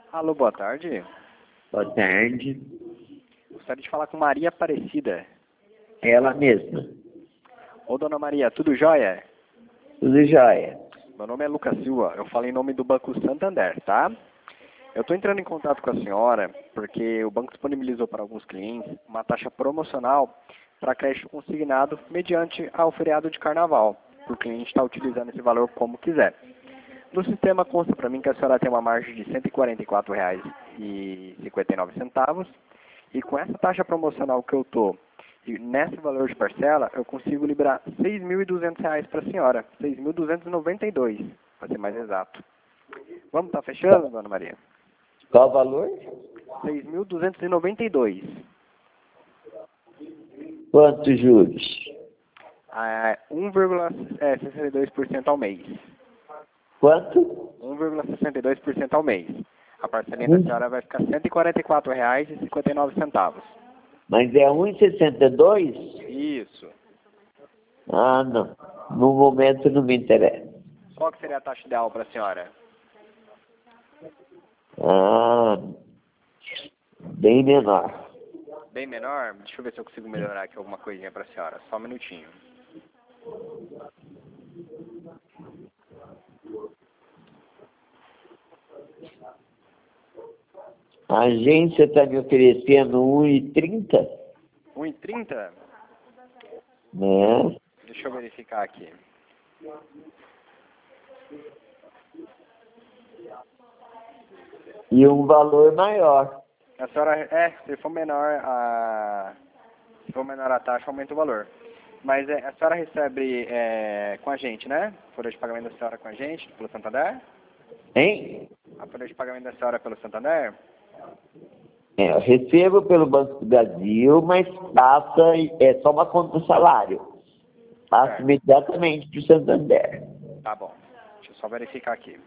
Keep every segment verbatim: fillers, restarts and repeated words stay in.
Alô, boa tarde. Boa tarde. Gostaria de falar com Maria Aparecida. Ela mesma. Ô, dona Maria, tudo jóia? Tudo jóia. Meu nome é Lucas Silva, eu falo em nome do Banco Santander, tá? Eu estou entrando em contato com a senhora porque o banco disponibilizou para alguns clientes uma taxa promocional para crédito consignado mediante ao feriado de carnaval. O cliente está utilizando esse valor como quiser. No sistema consta para mim que a senhora tem uma margem de cento e quarenta e quatro reais e cinquenta e nove centavos e com essa taxa promocional que eu estou e nesse valor de parcela eu consigo liberar seis mil e duzentos reais para a senhora, seis mil duzentos e noventa e dois para ser mais exato. Vamos estar fechando, dona Maria? Qual o valor? seis mil duzentos e noventa e dois. Quantos juros? Ah, um vírgula sessenta e dois por cento ao mês. Quanto? um vírgula sessenta e dois por cento ao mês. A parcelinha da senhora vai ficar cento e quarenta e quatro reais e cinquenta e nove centavos. Mas é um vírgula sessenta e dois? Isso. Ah, não. No momento não me interessa. Qual que seria a taxa ideal para a senhora? Ah, bem menor. Bem menor? Deixa eu ver se eu consigo melhorar aqui alguma coisinha para a senhora. Só um minutinho. A agência está me oferecendo um e trinta? um e trinta? Né? Deixa eu verificar aqui. E um valor maior. A senhora, é, se for menor a, se for menor a taxa, aumenta o valor. Mas é, a senhora recebe é, com a gente, né? Folha de pagamento da senhora com a gente, pelo Santander? Hein? A folha de pagamento da senhora pelo Santander? É, eu recebo pelo Banco do Brasil, mas passa, é só uma conta do salário. Passa Certo. imediatamente para o Santander. Tá bom. Deixa eu só verificar aqui.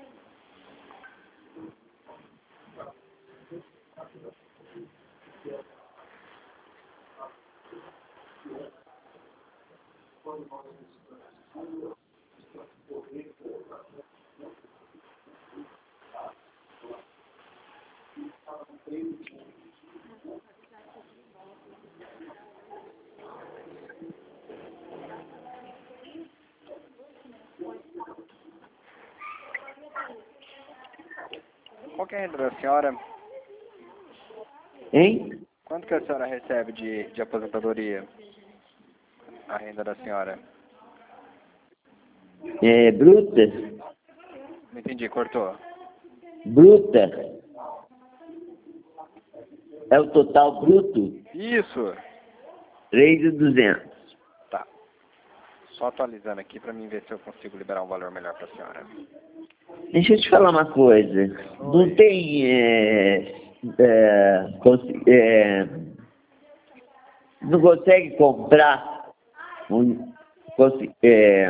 Qual que é a renda da senhora? Hein? Quanto que a senhora recebe de, de aposentadoria? A renda da senhora? É, bruta? Não entendi, cortou. Bruta? É o total bruto? Isso! três mil e duzentos. Tá. Só atualizando aqui para mim ver se eu consigo liberar um valor melhor para a senhora. Deixa eu te falar uma coisa. Oi. Não tem... É, é, cons- é, não consegue comprar um... consi- É,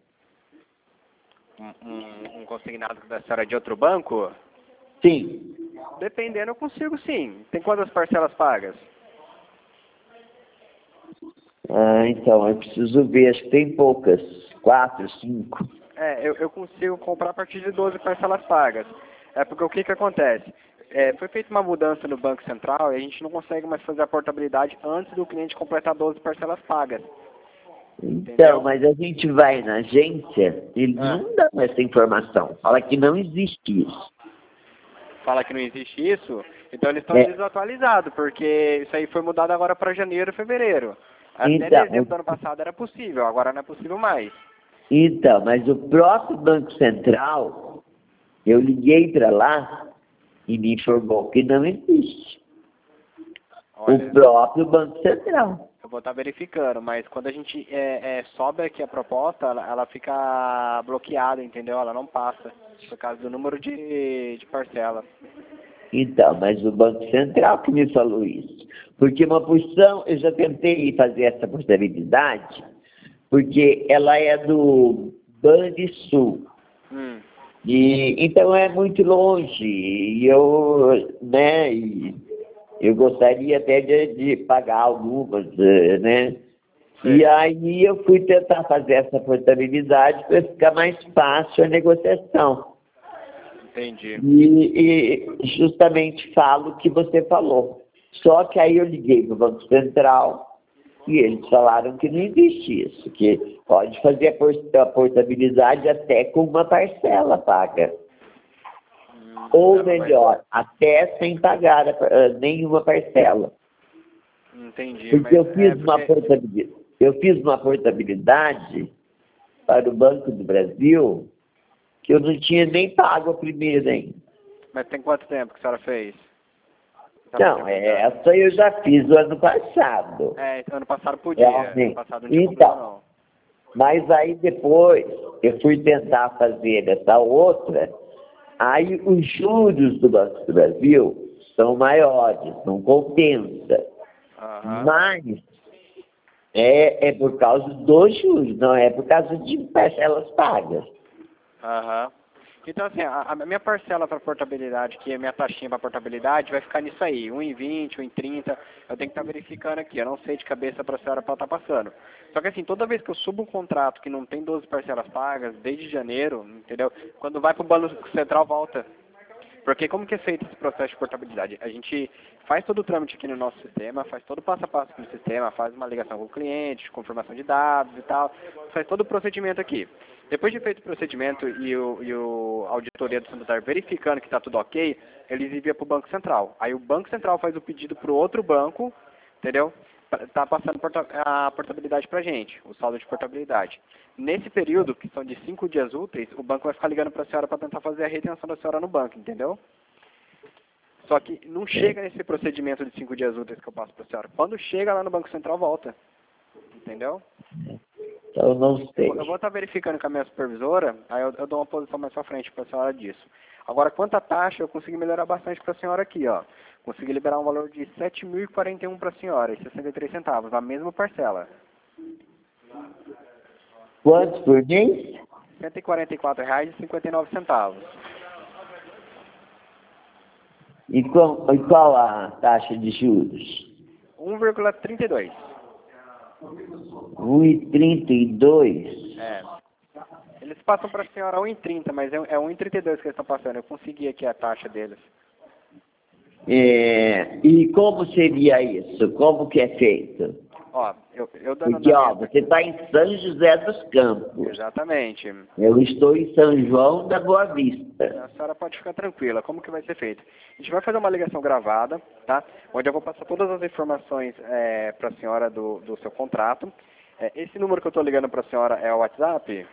Um, um, um consignado da senhora de outro banco? sim. Dependendo, eu consigo sim. Tem quantas parcelas pagas? Ah, então, eu preciso ver. Acho que tem poucas. Quatro, cinco. É, eu, eu consigo comprar a partir de doze parcelas pagas. É porque o que que acontece? É, foi feita uma mudança no Banco Central e a gente não consegue mais fazer a portabilidade antes do cliente completar doze parcelas pagas. Então, Entendeu? mas a gente vai na agência, eles Ah. não dão essa informação. Fala que não existe isso. Fala que não existe isso, então eles estão É. desatualizados, porque isso aí foi mudado agora para janeiro e fevereiro. Até Então, dezembro do ano passado era possível, agora não é possível mais. então, mas o próprio Banco Central, eu liguei para lá e me informou que não existe. Olha, O próprio Banco Central. eu vou estar verificando, mas quando a gente é, é, sobe aqui a proposta, ela, ela fica bloqueada, entendeu? Ela não passa, por causa do número de, de parcela. Então, mas o Banco Central que me falou isso. Porque uma porção, eu já tentei fazer essa portabilidade, porque ela é do Banrisul. Hum. E, então é muito longe, e eu, né, e eu gostaria até de, de pagar algumas, eh, né? Sei. E aí eu fui tentar fazer essa portabilidade para ficar mais fácil a negociação. Entendi. E, e justamente falo o que você falou. Só que aí eu liguei para o Banco Central e eles falaram que não existe isso, que pode fazer a, por, a portabilidade até com uma parcela paga. Hum, Ou não, mas- melhor, até sem pagar a, a, nenhuma parcela. Entendi, Porque mas eu fiz, é uma porque... portabilidade, eu fiz uma portabilidade para o Banco do Brasil que eu não tinha nem pago a primeira ainda. Mas tem quanto tempo que a senhora fez? Tá Não, portabilidade. essa eu já fiz o ano passado. É, então, ano passado podia. Ano Realmente. passado não tinha Então, problema, não. mas aí depois eu fui tentar fazer essa outra, aí os juros do Banco do Brasil são maiores, não compensa. Aham. Mas é, é por causa dos juros, não é por causa de parcelas pagas. Aham. Então, assim, a, a minha parcela para portabilidade, que é a minha taxinha para portabilidade, vai ficar nisso aí, um e vinte, um e trinta. Eu tenho que estar verificando aqui. Eu não sei de cabeça para a senhora para estar passando. Só que, assim, toda vez que eu subo um contrato que não tem doze parcelas pagas, desde janeiro, entendeu? Quando vai para o Banco Central, volta. Porque como que é feito esse processo de portabilidade? A gente faz todo o trâmite aqui no nosso sistema, faz todo o passo a passo aqui no sistema, faz uma ligação com o cliente, confirmação de dados e tal, faz todo o procedimento aqui. Depois de feito o procedimento e o, e o a auditoria do Santander verificando que está tudo ok, eles enviam para o Banco Central. Aí o Banco Central faz o pedido para o outro banco, entendeu? Está passando porta, a portabilidade para a gente, o saldo de portabilidade. Nesse período, que são de cinco dias úteis, o banco vai ficar ligando para a senhora para tentar fazer a retenção da senhora no banco, entendeu? Só que não chega nesse procedimento de cinco dias úteis que eu passo para a senhora. Quando chega lá no Banco Central, volta. Entendeu? Então, eu não sei. Eu vou estar verificando com a minha supervisora, aí eu, eu dou uma posição mais pra frente para a senhora disso. Agora, quanto à taxa, eu consegui melhorar bastante para a senhora aqui, ó. Consegui liberar um valor de sete mil e quarenta e um para a senhora, e sessenta e três centavos, na mesma parcela. Quantos por mês? cento e quarenta e quatro reais e cinquenta e nove centavos. E qual, e qual a taxa de juros? um vírgula trinta e dois. um vírgula trinta e dois? É. Eles passam para a senhora um vírgula trinta, mas é é um vírgula trinta e dois que eles estão passando. Eu consegui aqui a taxa deles. É, e como seria isso? Como que é feito? Ó, eu, eu dando Porque, ó, andamento você aqui. está em São José dos Campos. Exatamente. Eu estou em São João da Boa Vista. A senhora pode ficar tranquila. Como que vai ser feito? A gente vai fazer uma ligação gravada, tá? Onde eu vou passar todas as informações é, para a senhora do, do seu contrato. É, esse número que eu estou ligando para a senhora é o WhatsApp?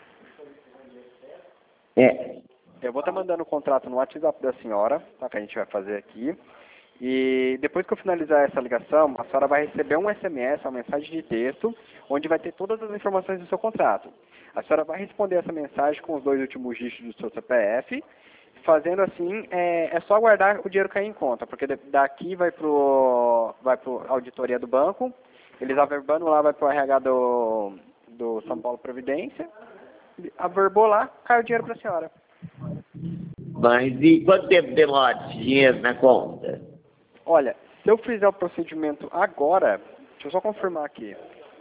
É, Eu vou estar mandando o contrato no WhatsApp da senhora, tá? Que a gente vai fazer aqui. E depois que eu finalizar essa ligação, a senhora vai receber um S M S, uma mensagem de texto, onde vai ter todas as informações do seu contrato. A senhora vai responder essa mensagem com os dois últimos dígitos do seu C P F. Fazendo assim, é, é só aguardar o dinheiro cair em conta, porque daqui vai para vai pro auditoria do banco, eles averbando lá, vai para o R H do, do São Paulo Previdência, averbou lá, cai o dinheiro para a senhora. mas e quanto tempo demora esse dinheiro na conta? Olha, se eu fizer o procedimento agora, deixa eu só confirmar aqui.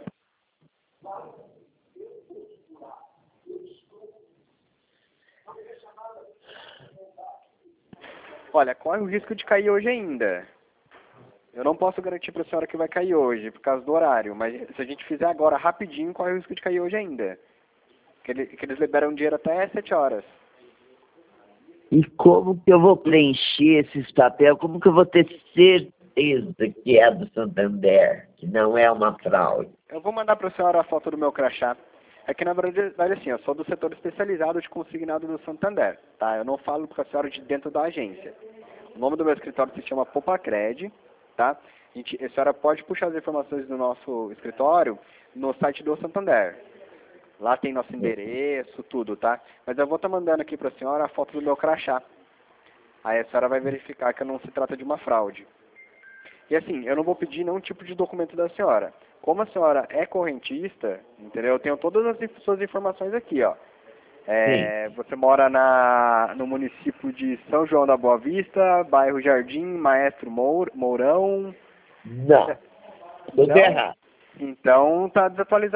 Olha, corre o risco de cair hoje ainda. Eu não posso garantir para a senhora que vai cair hoje, por causa do horário, mas se a gente fizer agora rapidinho, corre o risco de cair hoje ainda. Que, ele, que eles liberam dinheiro até sete horas. E como que eu vou preencher esses papéis? Como que eu vou ter certeza que é do Santander, que não é uma fraude? Eu vou mandar para a senhora a foto do meu crachá. É que, na verdade, assim, eu sou do setor especializado de consignado do Santander, tá? Eu não falo para a senhora de dentro da agência. O nome do meu escritório se chama Popacred, tá? A, gente, a senhora pode puxar as informações do nosso escritório no site do Santander. Lá tem nosso endereço, tudo, tá? Mas eu vou estar mandando aqui para a senhora a foto do meu crachá. Aí a senhora vai verificar que não se trata de uma fraude. E assim, eu não vou pedir nenhum tipo de documento da senhora. Como a senhora é correntista, entendeu? Eu tenho todas as inf- suas informações aqui, ó. É, você mora na, no município de São João da Boa Vista, bairro Jardim, Maestro Mour, Mourão. Não, tudo Não? errado. Então tá desatualizado.